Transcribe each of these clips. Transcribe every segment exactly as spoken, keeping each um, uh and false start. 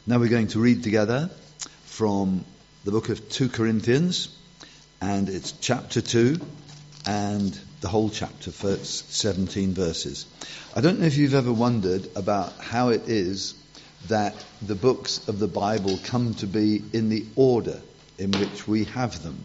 Now we're going to read together from the book of Second Corinthians, and it's chapter two and the whole chapter, first seventeen verses. I don't know if you've ever wondered about how it is that the books of the Bible come to be in the order in which we have them.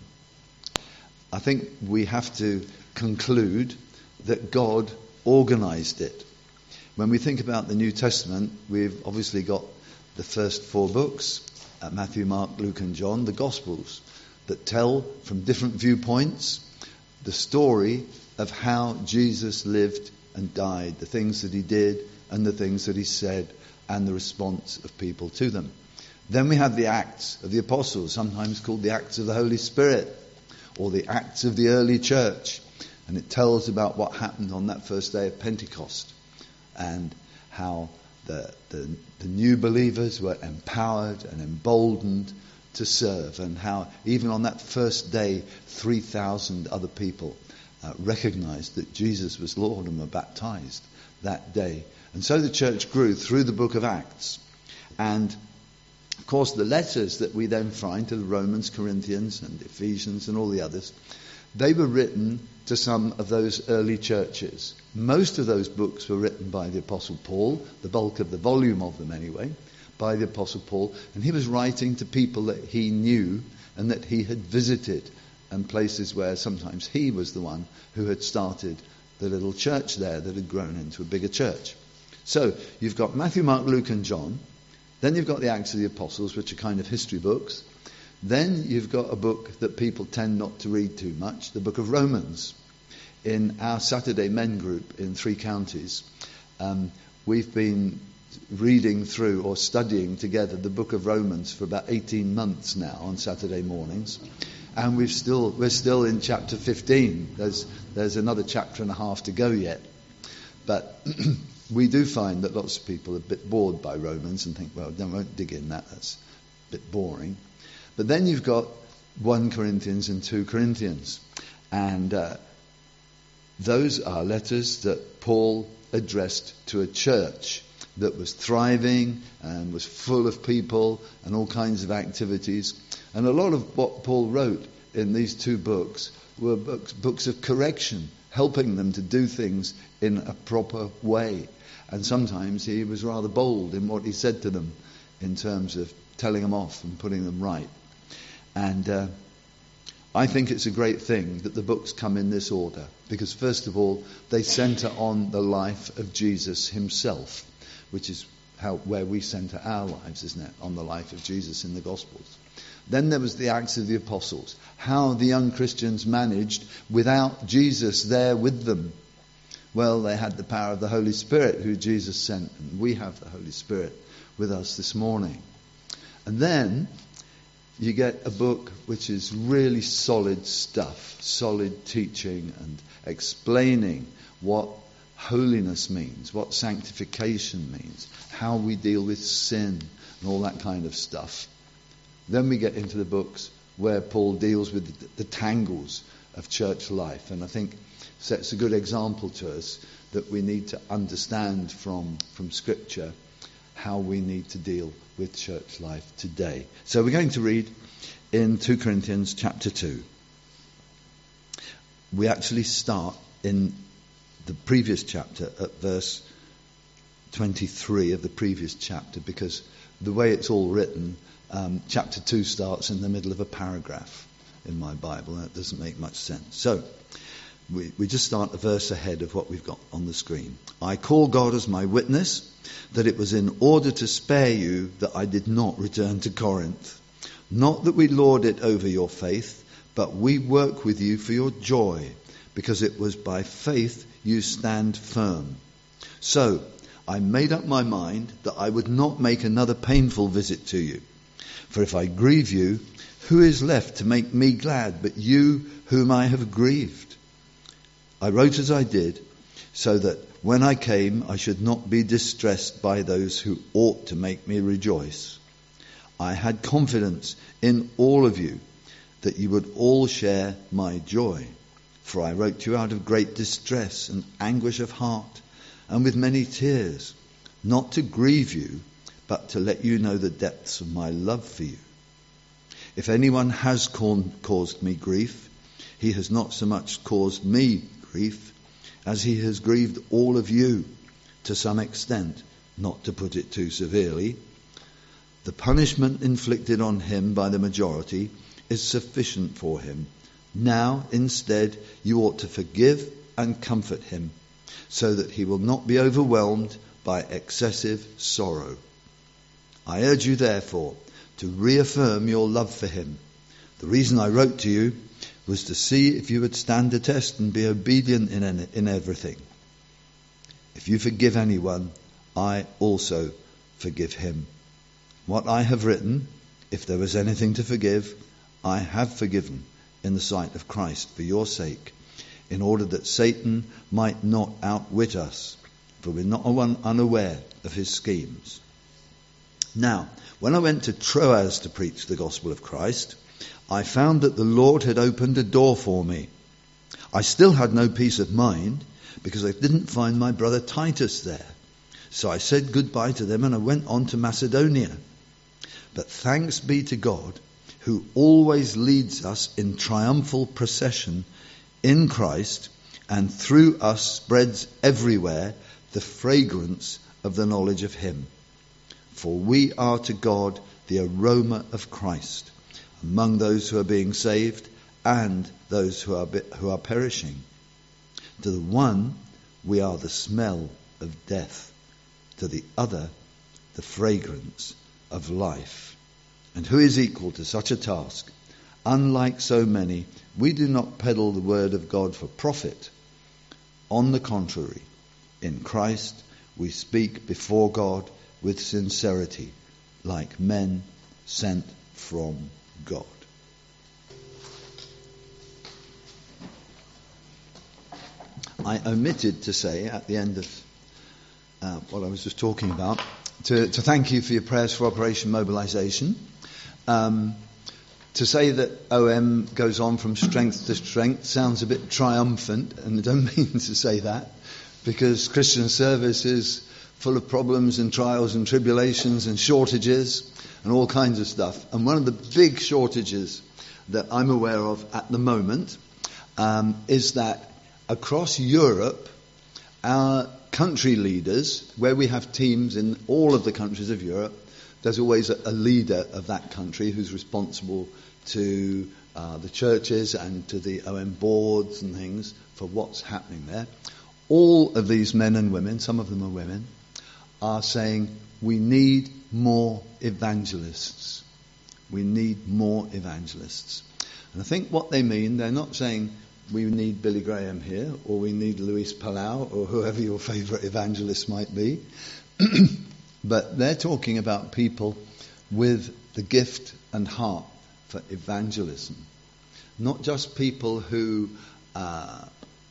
I think we have to conclude that God organized it. When we think about the New Testament, we've obviously got the first four books, uh, Matthew, Mark, Luke and John, the Gospels, that tell from different viewpoints the story of how Jesus lived and died, the things that he did and the things that he said, and the response of people to them. Then we have the Acts of the Apostles, sometimes called the Acts of the Holy Spirit, or the Acts of the early church. And it tells about what happened on that first day of Pentecost, and how the, the, the new believers were empowered and emboldened to serve, and how even on that first day, three thousand other people uh, recognized that Jesus was Lord and were baptized that day. And so the church grew through the book of Acts. And of course the letters that we then find to the Romans, Corinthians and Ephesians and all the others, they were written to some of those early churches. Most of those books were written by the Apostle Paul, the bulk of the volume of them anyway, by the Apostle Paul, and he was writing to people that he knew and that he had visited, and places where sometimes he was the one who had started the little church there that had grown into a bigger church. So you've got Matthew, Mark, Luke and John. Then you've got the Acts of the Apostles, which are kind of history books. Then you've got a book that people tend not to read too much, the book of Romans. In our Saturday Men group in three counties, um, we've been reading through or studying together the book of Romans for about eighteen months now on Saturday mornings. And we've still, we're still in chapter fifteen. There's, there's another chapter and a half to go yet. But we do find that lots of people are a bit bored by Romans and think, well, I won't dig in that, that's a bit boring. But then you've got First Corinthians and Second Corinthians. And uh, those are letters that Paul addressed to a church that was thriving and was full of people and all kinds of activities. And a lot of what Paul wrote in these two books were books, books of correction, helping them to do things in a proper way. And sometimes he was rather bold in what he said to them in terms of telling them off and putting them right. And uh, I think it's a great thing that the books come in this order, because first of all, they centre on the life of Jesus himself, which is how where we centre our lives, isn't it? On the life of Jesus in the Gospels. Then there was the Acts of the Apostles, how the young Christians managed without Jesus there with them. Well, they had the power of the Holy Spirit who Jesus sent, and we have the Holy Spirit with us this morning. And then you get a book which is really solid stuff, solid teaching and explaining what holiness means, what sanctification means, how we deal with sin and all that kind of stuff. Then we get into the books where Paul deals with the, the tangles of church life, and I think sets a good example to us that we need to understand from, from Scripture how we need to deal with church life today. So we're going to read in Second Corinthians chapter two. We actually start in the previous chapter at verse twenty-three of the previous chapter, because the way it's all written, um, chapter two starts in the middle of a paragraph in my Bible, and that doesn't make much sense. So we, we just start a verse ahead of what we've got on the screen. I call God as my witness that it was in order to spare you that I did not return to Corinth. Not that we lord it over your faith, but we work with you for your joy, because it was by faith you stand firm. So I made up my mind that I would not make another painful visit to you. For if I grieve you, who is left to make me glad but you whom I have grieved? I wrote as I did, so that when I came I should not be distressed by those who ought to make me rejoice. I had confidence in all of you that you would all share my joy. For I wrote to you out of great distress and anguish of heart, and with many tears, not to grieve you, but to let you know the depths of my love for you. If anyone has caused me grief, he has not so much caused me grief as he has grieved all of you to some extent, not to put it too severely. The punishment inflicted on him by the majority is sufficient for him. Now, instead, you ought to forgive and comfort him, so that he will not be overwhelmed by excessive sorrow. I urge you, therefore, to reaffirm your love for him. The reason I wrote to you was to see if you would stand the test and be obedient in, in everything. If you forgive anyone, I also forgive him. What I have written, if there was anything to forgive, I have forgiven in the sight of Christ for your sake, in order that Satan might not outwit us, for we're not unaware of his schemes. Now, when I went to Troas to preach the gospel of Christ, I found that the Lord had opened a door for me. I still had no peace of mind because I didn't find my brother Titus there. So I said goodbye to them and I went on to Macedonia. But thanks be to God, who always leads us in triumphal procession in Christ, and through us spreads everywhere the fragrance of the knowledge of him. For we are to God the aroma of Christ among those who are being saved and those who are who are perishing. To the one we are the smell of death, to the other the fragrance of life. And who is equal to such a task? Unlike so many, we do not peddle the word of God for profit. On the contrary, in Christ we speak before God with sincerity, like men sent from God. I omitted to say at the end of uh, what I was just talking about, to, to thank you for your prayers for Operation Mobilization. Um, to say that O M goes on from strength to strength sounds a bit triumphant, and I don't mean to say that, because Christian service is full of problems and trials and tribulations and shortages and all kinds of stuff. And one of the big shortages that I'm aware of at the moment um, is that across Europe, our country leaders, where we have teams in all of the countries of Europe, there's always a, a leader of that country who's responsible to uh, the churches and to the O M boards and things for what's happening there. All of these men and women, some of them are women, are saying we need more evangelists. We need more evangelists. And I think what they mean, they're not saying we need Billy Graham here, or we need Luis Palau, or whoever your favourite evangelist might be. But they're talking about people with the gift and heart for evangelism. Not just people who uh,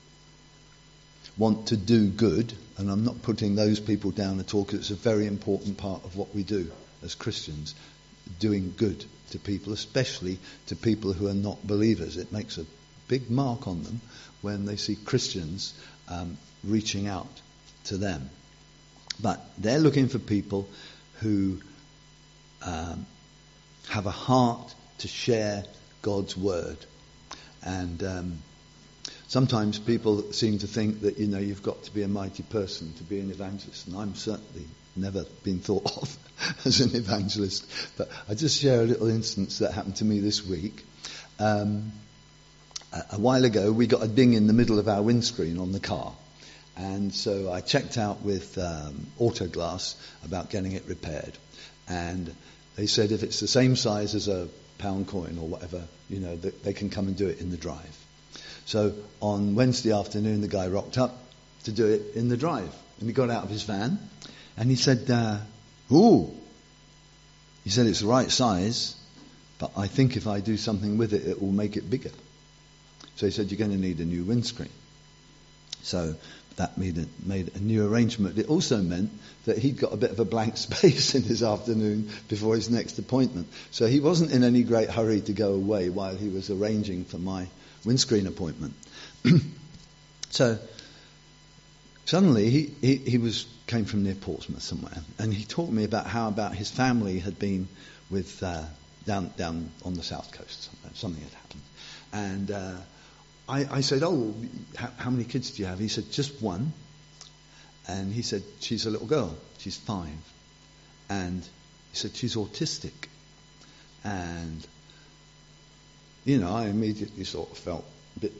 want to do good, and I'm not putting those people down at all, because it's a very important part of what we do as Christians, doing good to people, especially to people who are not believers. It makes a big mark on them when they see Christians um, reaching out to them. But they're looking for people who um, have a heart to share God's word. And um, sometimes people seem to think that, you know, you've got to be a mighty person to be an evangelist. And I'm certainly never been thought of as an evangelist. But I just share a little instance that happened to me this week. Um, a, a while ago, we got a ding in the middle of our windscreen on the car. And so I checked out with um, Autoglass about getting it repaired. And they said if it's the same size as a pound coin or whatever, you know, that they can come and do it in the drive. So on Wednesday afternoon, the guy rocked up to do it in the drive. And he got out of his van and he said, uh, ooh, he said it's the right size, but I think if I do something with it, it will make it bigger. So he said, you're going to need a new windscreen. So that made a, made a new arrangement. It also meant that he'd got a bit of a blank space in his afternoon before his next appointment. So he wasn't in any great hurry to go away while he was arranging for my windscreen appointment. so, suddenly he, he, he was came from near Portsmouth somewhere, and he talked to me about how about his family had been with uh, down down on the south coast. Something had happened, and uh, I, I said, "Oh, how, how many kids do you have?" He said, "Just one." And he said, "She's a little girl. She's five." And he said, "She's autistic." And you know, I immediately sort of felt a bit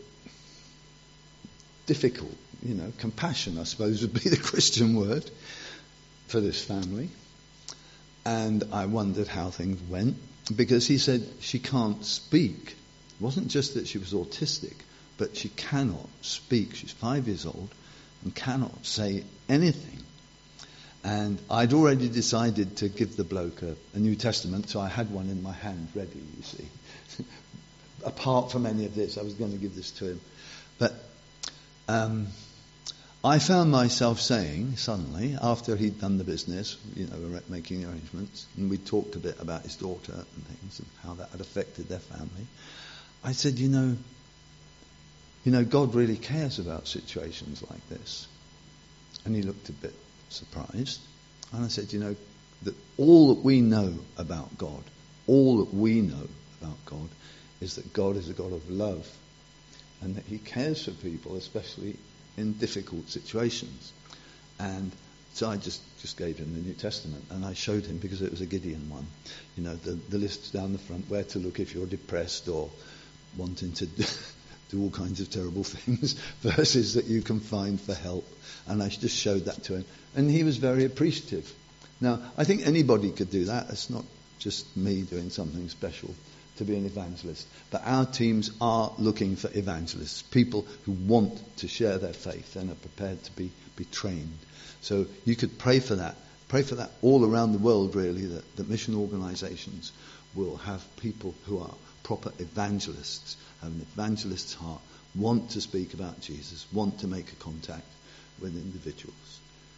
difficult. You know, compassion, I suppose, would be the Christian word for this family. And I wondered how things went, because he said she can't speak. It wasn't just that she was autistic, but she cannot speak. She's five years old and cannot say anything. And I'd already decided to give the bloke a, a New Testament, so I had one in my hand ready, you see. Apart from any of this, I was going to give this to him. But um, I found myself saying, suddenly, after he'd done the business, you know, we were making arrangements, and we talked a bit about his daughter and things, and how that had affected their family. I said, you know, you know, God really cares about situations like this. And he looked a bit surprised. And I said, you know, that all that we know about God, all that we know about God, is that God is a God of love, and that he cares for people, especially in difficult situations. And so I just, just gave him the New Testament, and I showed him, because it was a Gideon one, you know, the, the list down the front, where to look if you're depressed or wanting to do all kinds of terrible things, verses that you can find for help. And I just showed that to him, and he was very appreciative. Now, I think anybody could do that. It's not just me doing something special to be an evangelist. But our teams are looking for evangelists, people who want to share their faith and are prepared to be, be trained. So you could pray for that. Pray for that all around the world, really, that, that mission organizations will have people who are proper evangelists, have an evangelist's heart, want to speak about Jesus, want to make a contact with individuals.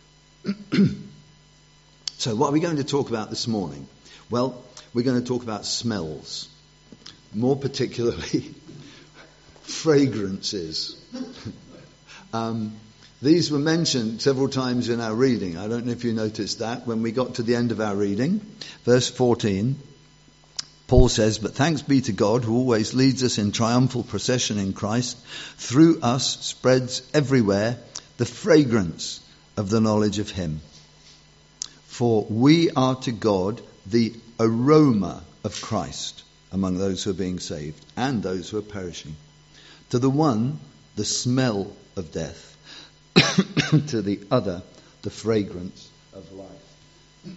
So what are we going to talk about this morning? Well, we're going to talk about smells. More particularly, fragrances. um, these were mentioned several times in our reading. I don't know if you noticed that. When we got to the end of our reading, verse fourteen, Paul says, "But thanks be to God who always leads us in triumphal procession in Christ. Through us spreads everywhere the fragrance of the knowledge of him. For we are to God the aroma of Christ among those who are being saved and those who are perishing. To the one, the smell of death. To the other, the fragrance of life."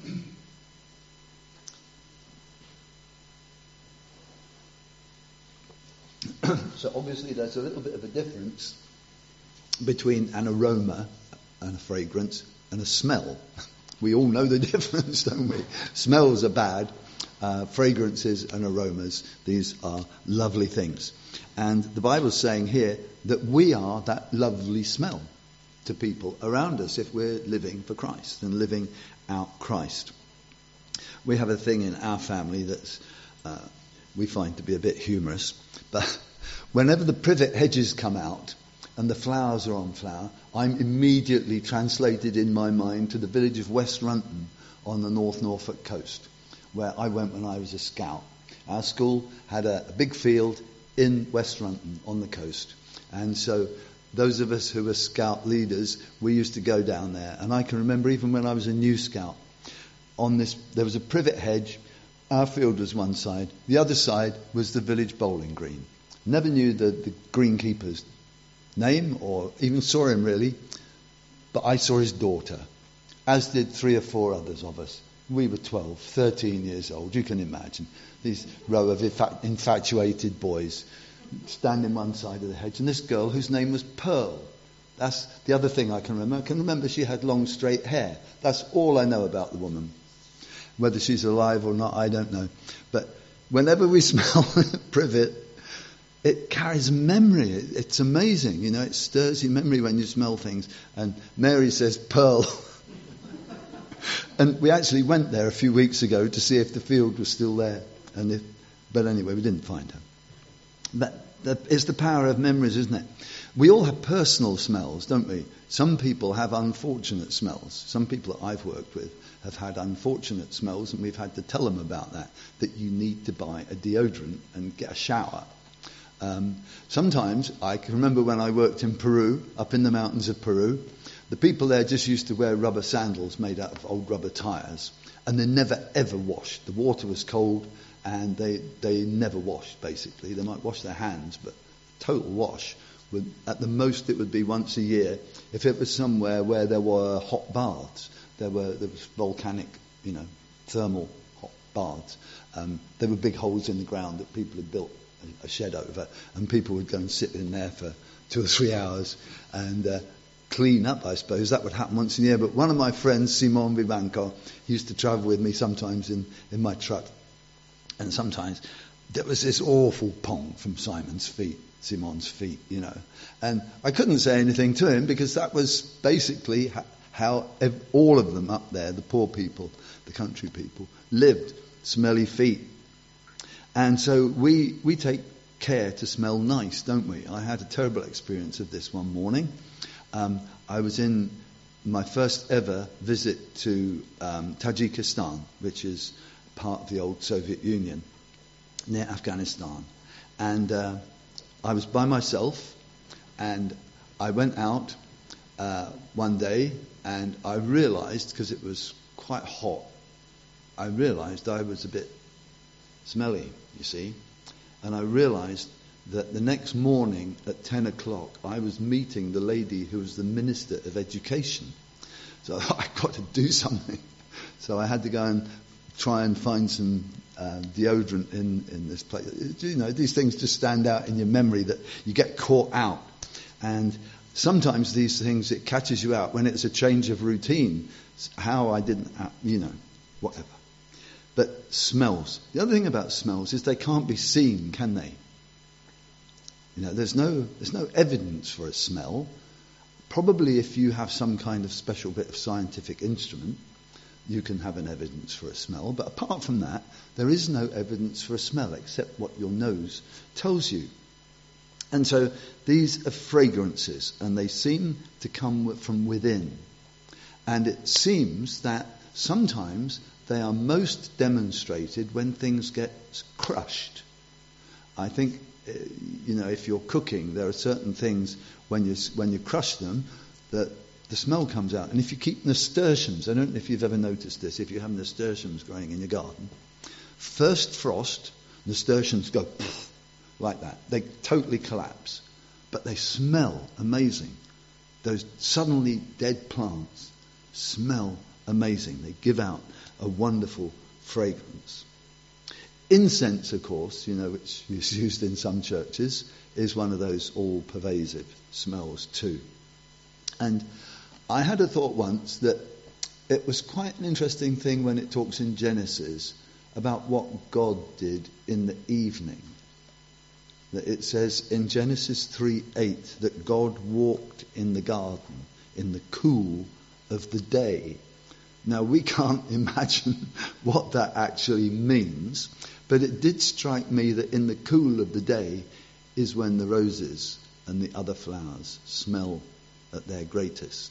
So obviously there's a little bit of a difference between an aroma and a fragrance and a smell. We all know the difference, don't we? Smells are bad. Uh, fragrances and aromas, these are lovely things. And the Bible's saying here that we are that lovely smell to people around us if we're living for Christ and living out Christ. We have a thing in our family that's uh, we find to be a bit humorous, but whenever the privet hedges come out and the flowers are on flower, I'm immediately translated in my mind to the village of West Runton on the North Norfolk coast, where I went when I was a scout. Our school had a, a big field in West Runton on the coast. And so those of us who were scout leaders, we used to go down there. And I can remember even when I was a new scout, on this, there was a privet hedge. Our field was one side. The other side was the village bowling green. Never knew the, the greenkeeper's name or even saw him really. But I saw his daughter, as did three or four others of us. We were twelve, thirteen years old. You can imagine these row of infa- infatuated boys standing one side of the hedge. And this girl whose name was Pearl. That's the other thing I can remember. I can remember she had long straight hair. That's all I know about the woman. Whether she's alive or not, I don't know. But whenever we smell privet, it carries memory. It's amazing. You know, it stirs your memory when you smell things. And Mary says, Pearl. And we actually went there a few weeks ago to see if the field was still there. And if, but anyway, we didn't find her. But the, it's the power of memories, isn't it? We all have personal smells, don't we? Some people have unfortunate smells. Some people that I've worked with have had unfortunate smells, and we've had to tell them about that, that you need to buy a deodorant and get a shower. Um, sometimes, I can remember when I worked in Peru, up in the mountains of Peru, the people there just used to wear rubber sandals made out of old rubber tyres, and they never ever washed. The water was cold, and they, they never washed, basically. They might wash their hands, but total wash. Would, at the most, it would be once a year. If it was somewhere where there were hot baths, there were there was volcanic, you know, thermal hot baths. Um, there were big holes in the ground that people had built a, a shed over, and people would go and sit in there for two or three hours and uh, clean up. I suppose that would happen once a year. But one of my friends, Simon Vivanco, used to travel with me sometimes in, in my truck, and sometimes there was this awful pong from Simon's feet. Simon's feet, you know. And I couldn't say anything to him because that was basically how all of them up there, the poor people, the country people, lived. Smelly feet. And so we we take care to smell nice, don't we? I had a terrible experience of this one morning. Um, I was in my first ever visit to um, Tajikistan, which is part of the old Soviet Union, near Afghanistan. And uh, I was by myself, and I went out uh, one day, and I realized, because it was quite hot, I realized I was a bit smelly, you see. And I realized that the next morning at ten o'clock, I was meeting the lady who was the Minister of Education. So I got to do something. So I had to go and try and find some uh, deodorant in, in this place. You know, these things just stand out in your memory that you get caught out. And sometimes these things, it catches you out when it's a change of routine. How I didn't, you know, whatever. But smells. The other thing about smells is they can't be seen, can they? You know, there's no there's no evidence for a smell. Probably if you have some kind of special bit of scientific instrument, you can have an evidence for a smell. But apart from that, there is no evidence for a smell except what your nose tells you. And so these are fragrances, and they seem to come from within. And it seems that sometimes they are most demonstrated when things get crushed. I think, you know, if you're cooking, there are certain things when you when you crush them that the smell comes out. And if you keep nasturtiums, I don't know if you've ever noticed this, if you have nasturtiums growing in your garden, first frost, nasturtiums go poof, like that. They totally collapse. But they smell amazing. Those suddenly dead plants smell amazing. They give out a wonderful fragrance. Incense, of course, you know, which is used in some churches, is one of those all-pervasive smells too. And I had a thought once that it was quite an interesting thing when it talks in Genesis about what God did in the evening. That it says in Genesis three eight that God walked in the garden in the cool of the day. Now, we can't imagine what that actually means, but it did strike me that in the cool of the day is when the roses and the other flowers smell at their greatest.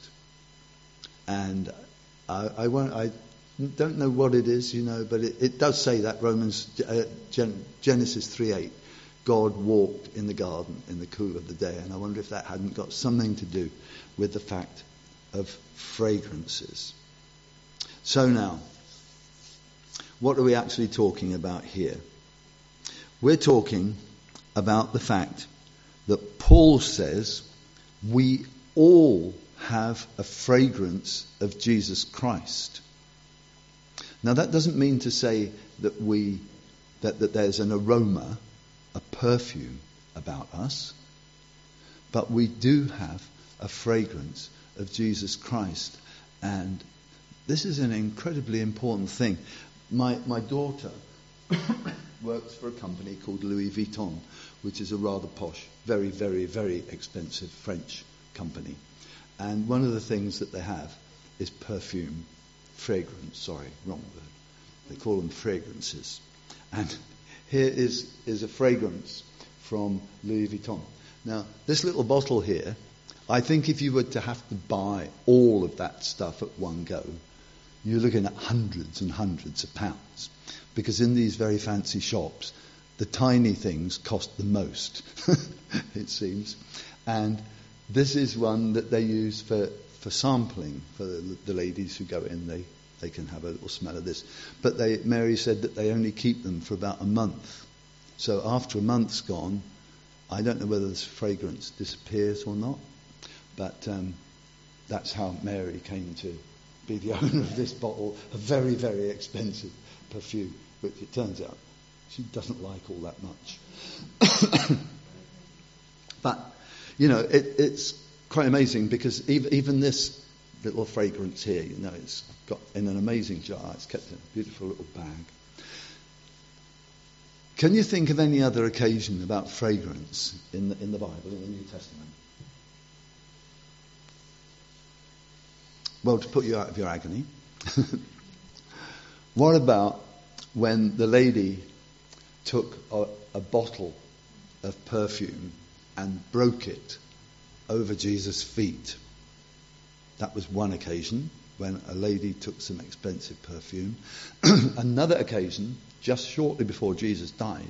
And I, I, won't, I don't know what it is, you know, but it, it does say that, Romans, uh, Gen, Genesis three eight, God walked in the garden in the cool of the day. And I wonder if that hadn't got something to do with the fact of fragrances. So now, what are we actually talking about here? We're talking about the fact that Paul says we all have a fragrance of Jesus Christ. Now that doesn't mean to say that we that, that there's an aroma, a perfume about us, but we do have a fragrance of Jesus Christ. And this is an incredibly important thing. My my daughter works for a company called Louis Vuitton, which is a rather posh, very, very, very expensive French company. And one of the things that they have is perfume, fragrance, sorry, wrong word. They call them fragrances. And here is, is a fragrance from Louis Vuitton. Now, this little bottle here, I think if you were to have to buy all of that stuff at one go, you're looking at hundreds and hundreds of pounds. Because in these very fancy shops, the tiny things cost the most, it seems. And this is one that they use for, for sampling, for the, the ladies who go in. They, they can have a little smell of this. But they, Mary said that they only keep them for about a month. So after a month's gone, I don't know whether this fragrance disappears or not. But um, that's how Mary came to be the owner of this bottle, a very, very expensive perfume, which it turns out she doesn't like all that much. But, you know, it, it's quite amazing because even, even this little fragrance here, you know, it's got in an amazing jar. It's kept in a beautiful little bag. Can you think of any other occasion about fragrance in the, in the Bible, in the New Testament? Well, to put you out of your agony. What about when the lady took a, a bottle of perfume and broke it over Jesus' feet? That was one occasion when a lady took some expensive perfume. Another occasion, just shortly before Jesus died,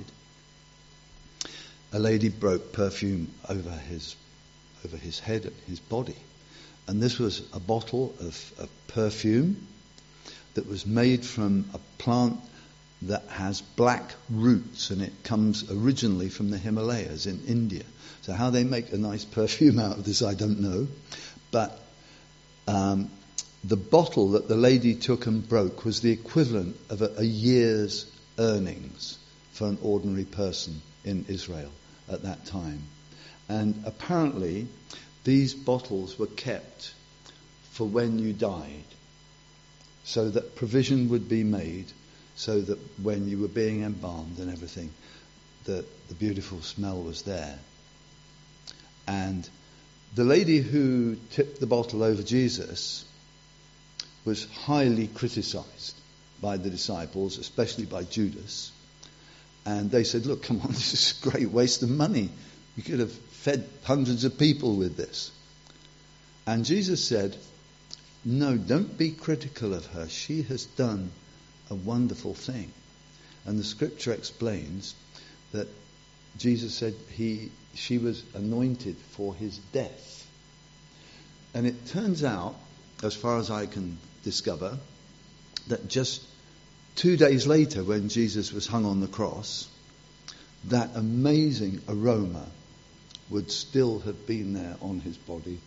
a lady broke perfume over his over his head and his body. And this was a bottle of, of perfume that was made from a plant that has black roots, and it comes originally from the Himalayas in India. So how they make a nice perfume out of this, I don't know. But um, the bottle that the lady took and broke was the equivalent of a, a year's earnings for an ordinary person in Israel at that time. And apparently these bottles were kept for when you died, so that provision would be made, so that when you were being embalmed and everything, that the beautiful smell was there. And the lady who tipped the bottle over Jesus was highly criticized by the disciples, especially by Judas. And they said, look, come on, this is a great waste of money. You could have fed hundreds of people with this. And Jesus said, no, don't be critical of her. She has done a wonderful thing. And the scripture explains that Jesus said he, she was anointed for his death. And it turns out, as far as I can discover, that just two days later, when Jesus was hung on the cross, that amazing aroma would still have been there on his body,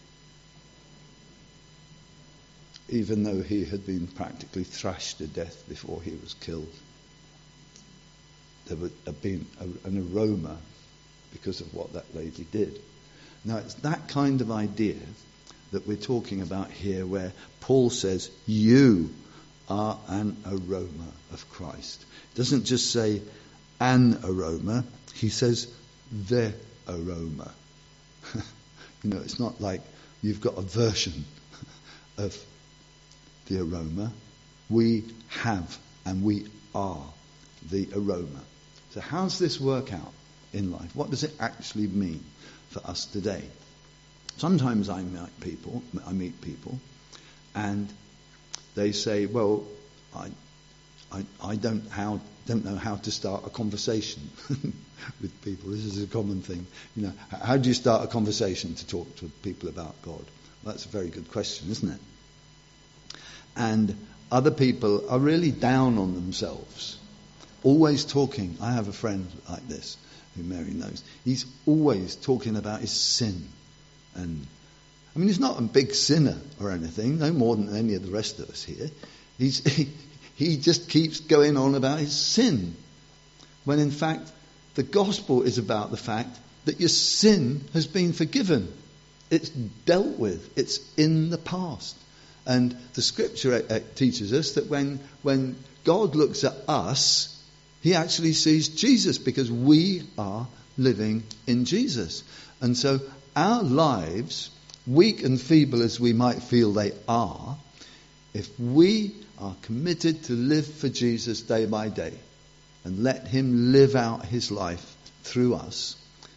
even though he had been practically thrashed to death before he was killed. There would have been a, an aroma because of what that lady did. Now, it's that kind of idea that we're talking about here, where Paul says, you are an aroma of Christ. It doesn't just say an aroma, he says the aroma. You know, it's not like you've got a version of the aroma. We have and we are the aroma. So how does this work out in life? What does it actually mean for us today? Sometimes I meet people, I meet people, and they say, "Well, I, I, I don't how don't know how to start a conversation with people." This is a common thing, you know. How do you start a conversation to talk to people about God? Well, that's a very good question, isn't it? And other people are really down on themselves, always talking. I have a friend like this, who Mary knows. He's always talking about his sin. And I mean, he's not a big sinner or anything, no more than any of the rest of us here. He's, he, he just keeps going on about his sin, when in fact the gospel is about the fact that your sin has been forgiven. It's dealt with. It's in the past. And the scripture teaches us that when, when God looks at us, he actually sees Jesus, because we are living in Jesus. And so our lives, weak and feeble as we might feel they are, if we are committed to live for Jesus day by day and let him live out his life through us,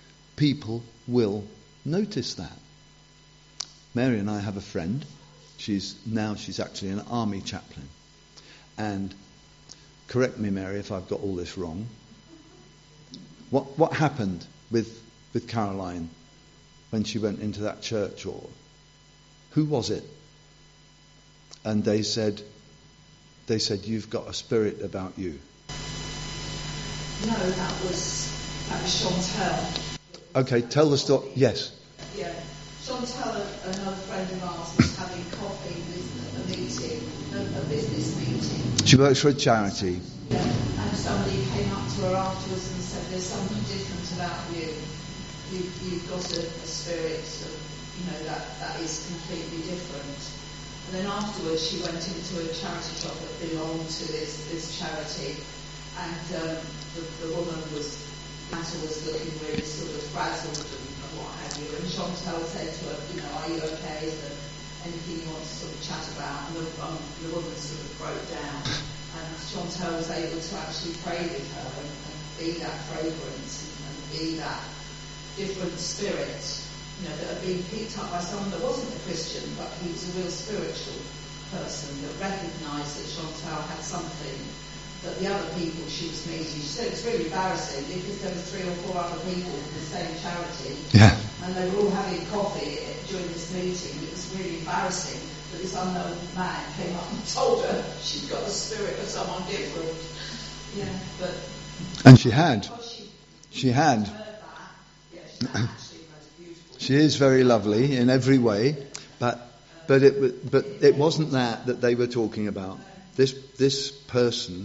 people will notice that. Mary and I have a friend. She's now she's actually an army chaplain. And correct me, Mary, if I've got all this wrong. What what happened with with Caroline when she went into that church? Or who was it? And they said, they said, you've got a spirit about you. No, that was that was Chantal. Okay, tell the story. Yes. Yeah, Chantal, another friend of ours, was having coffee with a meeting, a, a business meeting. She works for a charity. Yeah, and somebody came up to her afterwards and said, "There's something different about you. you you've got a, a spirit, of, you know, that that is completely different." And then afterwards, she went into a charity shop that belonged to this this charity, and um, the, the woman was. Matter was looking really sort of frazzled and what have you, and Chantal said to her, you know, are you okay? Is there anything you want to sort of chat about? And the, um, the woman sort of broke down, and Chantal was able to actually pray with her and, and be that fragrance and, and be that different spirit, you know, that had been picked up by someone that wasn't a Christian, but he was a real spiritual person that recognised that Chantal had something that the other people she was meeting, she said it's really embarrassing because there were three or four other people from the same charity, yeah. and they were all having coffee during this meeting. It was really embarrassing that this unknown man came up and told her she'd got the spirit of someone different. Yeah, but and she had. She, she had. Heard that, yeah, she's actually the most beautiful. She is very lovely in every way, but but it but it wasn't that that they were talking about. This this person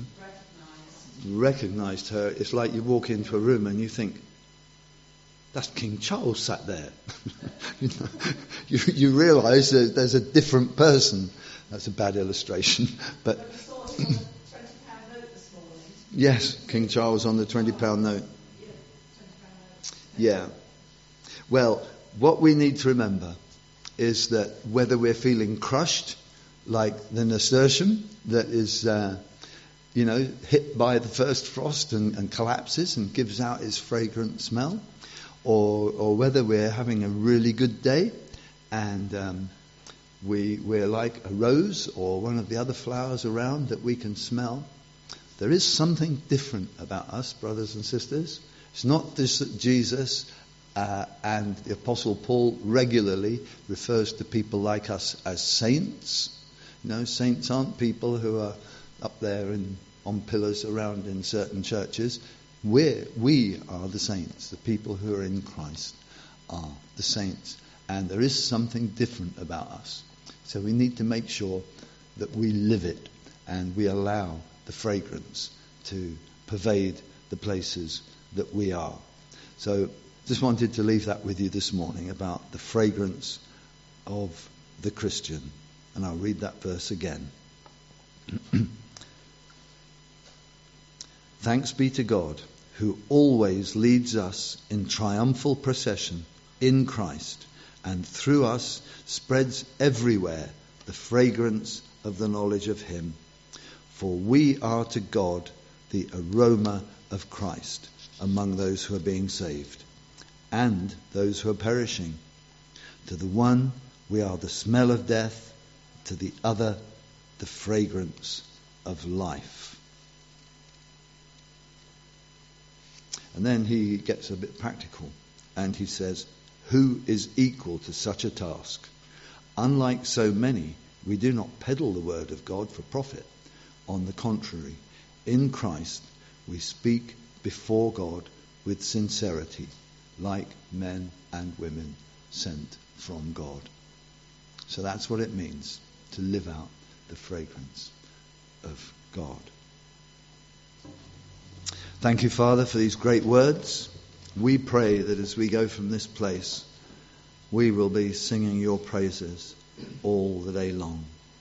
recognised her. It's like you walk into a room and you think, that's King Charles sat there. you, know, you, you realise that there's a different person. That's a bad illustration, but We saw it on the twenty pound note this morning. Yes, King Charles on the twenty pound note. Yeah, twenty pound note. Yeah. Well, what we need to remember is that whether we're feeling crushed, like the nasturtium that is, uh, you know, hit by the first frost and, and collapses and gives out its fragrant smell, or or whether we're having a really good day and um, we we're like a rose or one of the other flowers around that we can smell. There is something different about us, brothers and sisters. It's not this that Jesus uh, and the Apostle Paul regularly refers to people like us as saints. You know, saints aren't people who are up there in, on pillars around in certain churches. We're, we are the saints. The people who are in Christ are the saints. And there is something different about us. So we need to make sure that we live it and we allow the fragrance to pervade the places that we are. So just wanted to leave that with you this morning about the fragrance of the Christian. And I'll read that verse again. Thanks be to God, who always leads us in triumphal procession in Christ, and through us spreads everywhere the fragrance of the knowledge of him. For we are to God the aroma of Christ among those who are being saved and those who are perishing. To the one we are the smell of death, to the other the fragrance of life. And then he gets a bit practical and he says, who is equal to such a task? Unlike so many, we do not peddle the word of God for profit. On the contrary, in Christ we speak before God with sincerity, like men and women sent from God. So that's what it means to live out the fragrance of God. Thank you, Father, for these great words. We pray that as we go from this place, we will be singing your praises all the day long.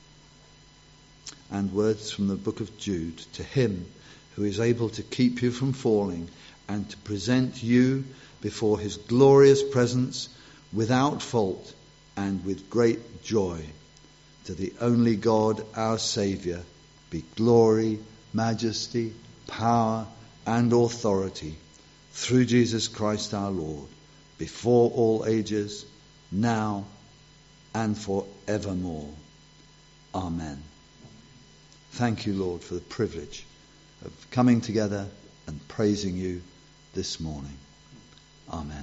And words from the book of Jude, to him who is able to keep you from falling and to present you before his glorious presence without fault and with great joy. To the only God, our Saviour, be glory, majesty, power and authority through Jesus Christ our Lord, before all ages, now and forevermore. Amen. Thank you, Lord, for the privilege of coming together and praising you this morning. Amen.